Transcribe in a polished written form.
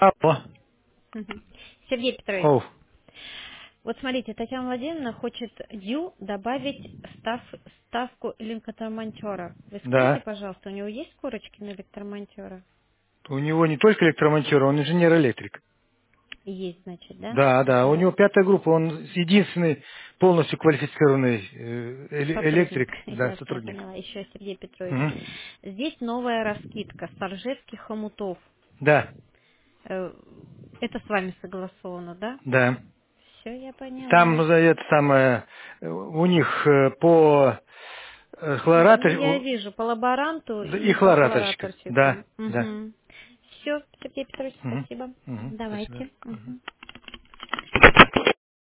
Алло. Мгм. Сергей Петрович, Оу. вот смотрите, Татьяна Владимировна хочет Дю добавить ставку электромонтера. Вы скажите, Да. пожалуйста, у него есть корочки на электромонтера? У него не только электромонтер, он инженер-электрик. Есть, значит, да? Да, да. У Мгм. него пятая группа, он единственный полностью квалифицированный Сотрудник, электрик, да, я сотрудник. поняла. Еще Сергей Петрович. Мгм. Здесь новая раскидка саржевских хомутов. Да, Э, Это с вами согласовано, да? да. Все, я Там поняла. это самое, у них по Ну, хлоратор я вижу по лаборанту и и по хлораторщика. хлораторщику. Да, да. Угу. Все, Сергей Петрович, Мгм. спасибо. Мгм. Спасибо. Давайте. Мгм. Мгм.